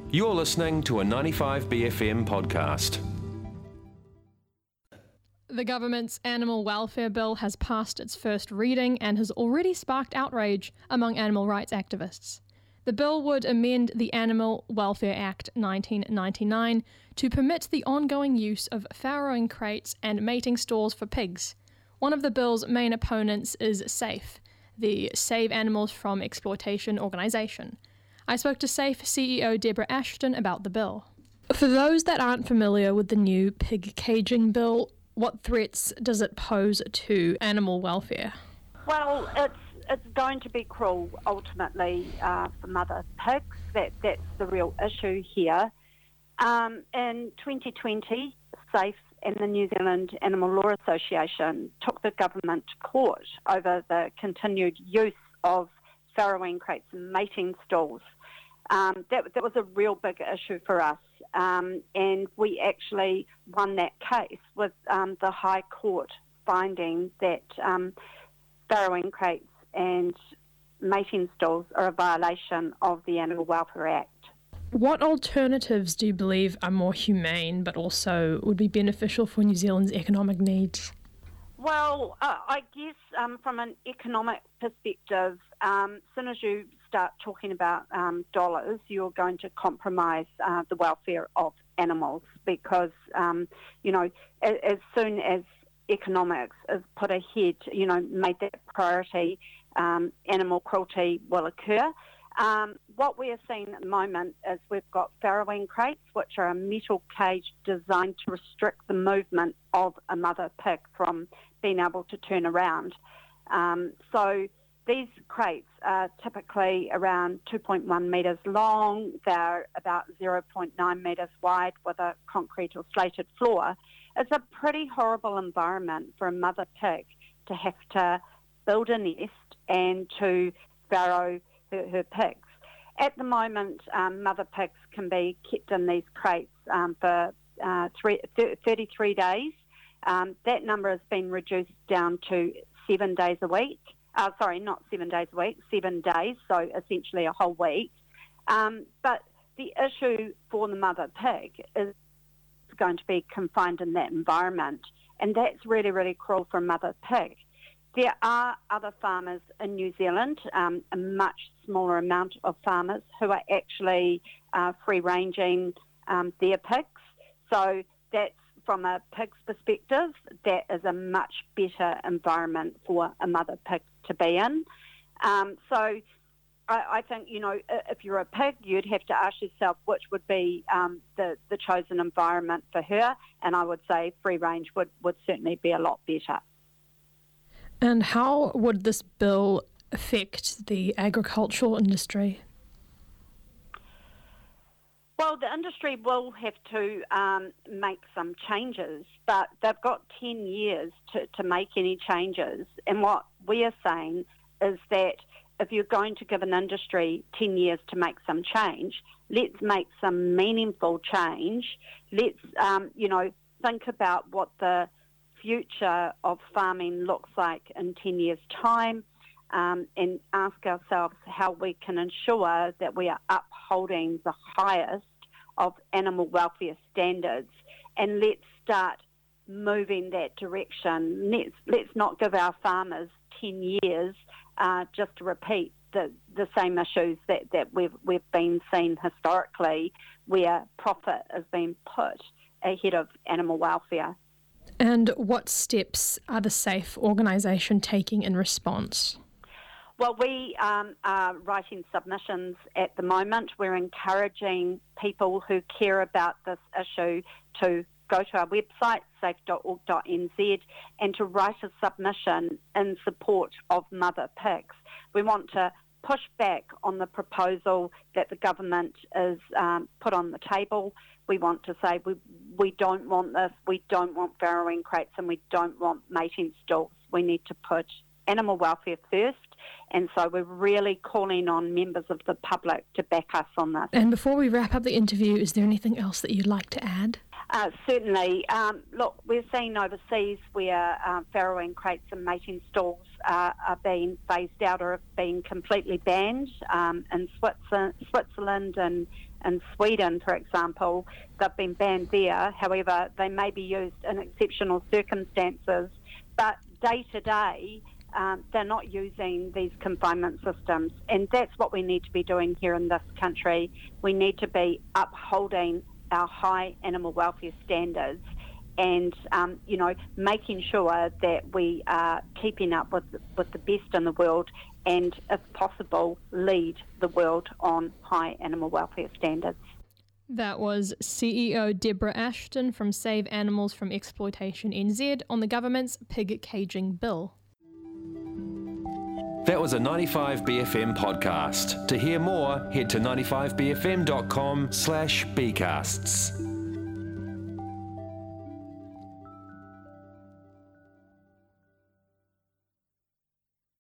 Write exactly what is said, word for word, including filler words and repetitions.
You're listening to a ninety-five B F M podcast. The government's animal welfare bill has passed its first reading and has already sparked outrage among animal rights activists. The bill would amend the Animal Welfare Act nineteen ninety-nine to permit the ongoing use of farrowing crates and mating stalls for pigs. One of the bill's main opponents is SAFE, the Save Animals from Exploitation organisation. I spoke to SAFE C E O Deborah Ashton about the bill. For those that aren't familiar with the new pig caging bill, what threats does it pose to animal welfare? Well, it's it's going to be cruel ultimately uh, for mother pigs. That that's the real issue here. Um, in twenty twenty, SAFE and the New Zealand Animal Law Association took the government to court over the continued use of farrowing crates and mating stalls. Um, that, that was a real big issue for us, um, and we actually won that case with um, the High Court finding that um, farrowing crates and mating stalls are a violation of the Animal Welfare Act. What alternatives do you believe are more humane but also would be beneficial for New Zealand's economic needs? Well, uh, I guess um, from an economic perspective, um, as soon as you start talking about um, dollars, you're going to compromise uh, the welfare of animals because, um, you know, as, as soon as economics is put ahead, you know, made that priority, um, animal cruelty will occur. Um, what we are seeing at the moment is we've got farrowing crates, which are a metal cage designed to restrict the movement of a mother pig from being able to turn around. Um, so these crates are typically around two point one metres long. They're about zero point nine metres wide with a concrete or slated floor. It's a pretty horrible environment for a mother pig to have to build a nest and to farrow her, her pigs. At the moment, um, mother pigs can be kept in these crates um, for uh, three, th- thirty-three days. Um, that number has been reduced down to seven days a week. Uh, sorry, not seven days a week, seven days, so essentially a whole week. Um, but the issue for the mother pig is going to be confined in that environment, and that's really, really cruel for a mother pig. There are other farmers in New Zealand, um, a much smaller amount of farmers, who are actually uh, free-ranging um, their pigs. So that's, from a pig's perspective, that is a much better environment for a mother pig to be in. Um, so I, I think, you know, if you're a pig, you'd have to ask yourself which would be um, the, the chosen environment for her, and I would say free-range would, would certainly be a lot better. And how would this bill affect the agricultural industry? Well, the industry will have to um, make some changes, but they've got ten years to, to make any changes. And what we are saying is that if you're going to give an industry ten years to make some change, let's make some meaningful change. Let's, um, you know, think about what the future of farming looks like in ten years' time, um, and ask ourselves how we can ensure that we are upholding the highest of animal welfare standards, and let's start moving that direction. Let's, let's not give our farmers ten years uh, just to repeat the, the same issues that, that we've, we've been seeing historically, where profit is being put ahead of animal welfare. And what steps are the SAFE organisation taking in response? Well, we um, are writing submissions at the moment. We're encouraging people who care about this issue to go to our website, safe dot org dot n z, and to write a submission in support of mother pigs. We want to push back on the proposal that the government has um, put on the table. We want to say we we don't want this, we don't want farrowing crates, and we don't want mating stalls. We need to put animal welfare first, and so we're really calling on members of the public to back us on this. And before we wrap up the interview, is there anything else that you'd like to add? Uh, certainly. Um, look, we're seeing overseas where uh, farrowing crates and mating stalls uh, are being phased out or have been completely banned. Um, in Switzerland, Switzerland and, and Sweden, for example, they've been banned there. However, they may be used in exceptional circumstances, but day to day, um, they're not using these confinement systems. And that's what we need to be doing here in this country. We need to be upholding our high animal welfare standards and, um, you know, making sure that we are keeping up with, with the best in the world and, if possible, lead the world on high animal welfare standards. That was C E O Deborah Ashton from Save Animals from Exploitation N Z on the government's pig caging bill. That was a ninety-five B F M podcast. To hear more, head to ninety-five b f m dot com slash bcasts.